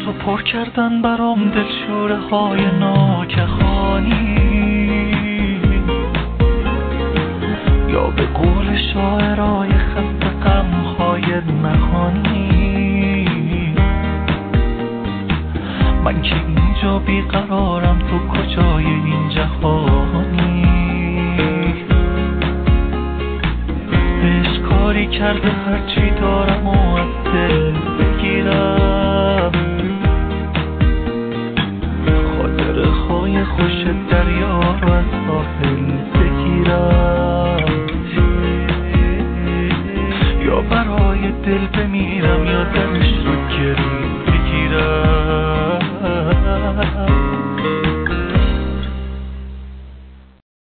تو پر کردن برام دلشوره های ناگهانی، یا به قول شاعرای خسته غمهای نهانی. من که اینجا بیقرارم، تو کجای این جهانی؟ بهش کاری کرده هرچی دارم و از دل بگیرم، خاطره های خوش دریا رو از ساحل بگیرم، یا برای دل بمیرم یا دلش رو گری بگیرم.